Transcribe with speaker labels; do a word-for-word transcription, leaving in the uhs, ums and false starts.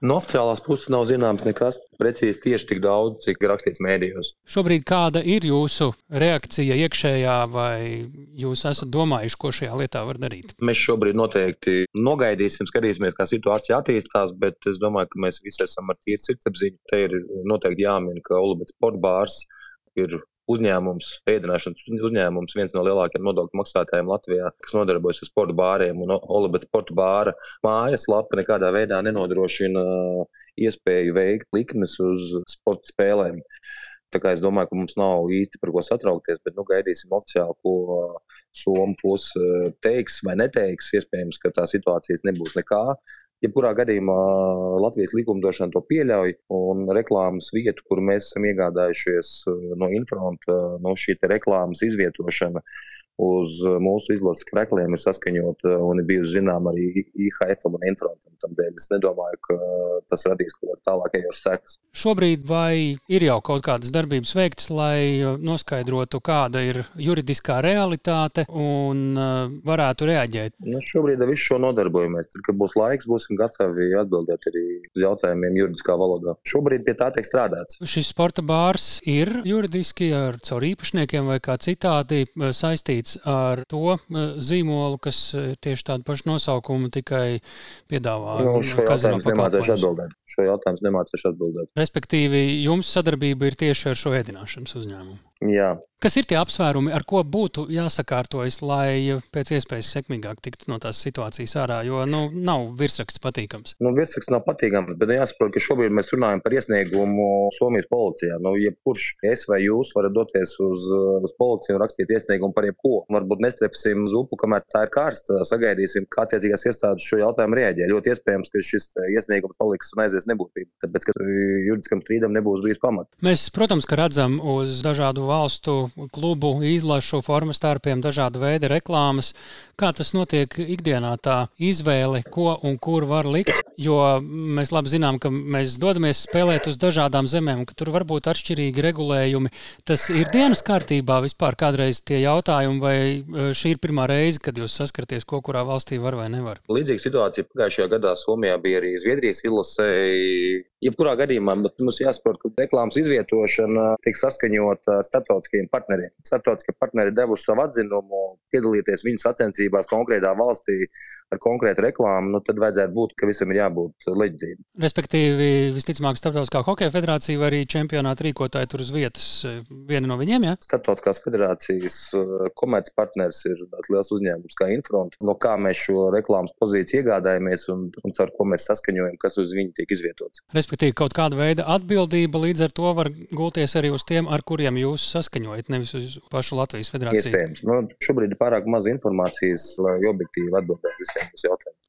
Speaker 1: No oficiālās puses nav zināms nekas precīzi tieši tik daudz, cik rakstīts mēdījos.
Speaker 2: Šobrīd kāda ir jūsu reakcija iekšējā, vai jūs esat domājuši, ko šajā lietā var darīt?
Speaker 1: Mēs šobrīd noteikti nogaidīsim, skatīsimies, kā situācija attīstās, bet es domāju, ka mēs visi esam ar tīru sirdsapziņu. Te ir noteikti jāmin, ka Olubets sportbārs ir uzņēmums, ēdināšanas uzņēmums, viens no lielākajiem nodokļu maksātājiem Latvijā, kas nodarbojas ar sporta bāriem, un Olubets sporta bāra mājaslapa nekādā veidā nenodrošina iespēju veikt likmes uz sporta spēlēm. Tā kā es domāju, ka mums nav īsti par ko satraukties, bet nu, gaidīsim oficiāli, ko Somu puse teiks vai neteiks. Iespējams, ka tā situācijas nebūs nekā. Jebkurā gadījumā Latvijas likumdošana to pieļauj, un reklāmas vietu, kur mēs esam iegādājušies no Infronta, no šī te reklāmas izvietošana uz mūsu izlases krekliem ir saskaņota un ir bijusi zinām arī I H F-am un Infrontam. Tādēļ es nedomāju, ka tas radīs kaut kādas tālākajos sekas.
Speaker 2: Šobrīd vai ir jau kaut kādas darbības veiktas, lai noskaidrotu, kāda ir juridiskā realitāte un varētu reaģēt?
Speaker 1: Nu, šobrīd ar visu šo nodarbojamies. Tad, kad būs laiks, būsim gatavi atbildēt arī uz jautājumiem juridiskā valodā. Šobrīd pie tā tiek strādāts.
Speaker 2: Šis sporta bārs ir juridiski ar caur īpašniekiem vai kā citādi saistīts ar to zīmolu, kas tieši tādu pašu nosaukumu tikai piedāvā
Speaker 1: nu, šo
Speaker 2: kazino
Speaker 1: pakalpojumus. Šo jautājumu nemācīšu atbildēt.
Speaker 2: Respektīvi, jums sadarbība ir tieši ar šo ēdināšanas uzņēmumu.
Speaker 1: Jā.
Speaker 2: Kas ir tie apsvērumi, ar ko būtu jāsakārtojas, lai pēc iespējas sekmīgāk tiktu no tās situācijas ārā, jo nu, nav virsraksts patīkams?
Speaker 1: Nu, virsraksts nav patīkams, bet jāsaprot, ka šobrīd mēs runājam par iesniegumu Somijas policijā. Nu, jebkurš es vai jūs varat doties uz, uz policiju un rakstīt iesniegumu par jebko. Varbūt nestrepsim zupu, kamēr tā ir karsta, sagaidīsim, kā attiecīgās iestādes šo jautājumu rēģē. Ļoti iespējams, ka šis iesniegums paliks un aizies nebūtību, tāpēc, ka juridiskam strīdam nebūs bijis pamats.
Speaker 2: Mēs, protams, ka redzam uz dažādu valstu klubu izlašu formu starpiem dažāda veida reklāmas. Kā tas notiek ikdienā, tā izvēle, ko un kur var likt? Jo mēs labi zinām, ka mēs dodamies spēlēt uz dažādām zemēm, ka tur var būt atšķirīgi regulējumi. Tas ir dienas kārtībā vispār kādreiz tie jautājumi, vai šī ir pirmā reize, kad jūs saskaraties, ko kurā valstī var vai nevar?
Speaker 1: Līdzīga situācija pagājušajā gadā Somijā bija arī Zviedrijas izlasē. Jebkurā gadījumā mums jāsaprot, ka reklāmas izvietošana tiek saskaņota starptautiskiem partneriem. Starptautiskie partneri devuši savu atzinumu, piedalīties viņu sacensībās konkrētā valstī ar konkrētu reklāmu, nu tad vajadzētu būt, ka visam ir jābūt leģitīvi.
Speaker 2: Respektīvi, visticamāk, Starptautiskā hokeja federācija vai arī čempionāta rīkotāji tur uz vietas viena no viņiem, jā?
Speaker 1: Starptautiskās federācijas komercpartners ir tāds liels uzņēmums kā Infront, no kā mēs šo reklāmas pozīciju iegādājamies un, un ar ko mēs saskaņojam, kas uz viņu tiek izvietots.
Speaker 2: Respektīvi, kaut kāda veida atbildība līdz ar to var gulties arī uz tiem, ar kuriem jūs saskaņojat, nevis uz pašu Latvijas federāciju.
Speaker 1: Iespējams. Nu, šobrīd ir pārāk maz informācijas, lai objektīvi atbildētu visiem uz jautājumu.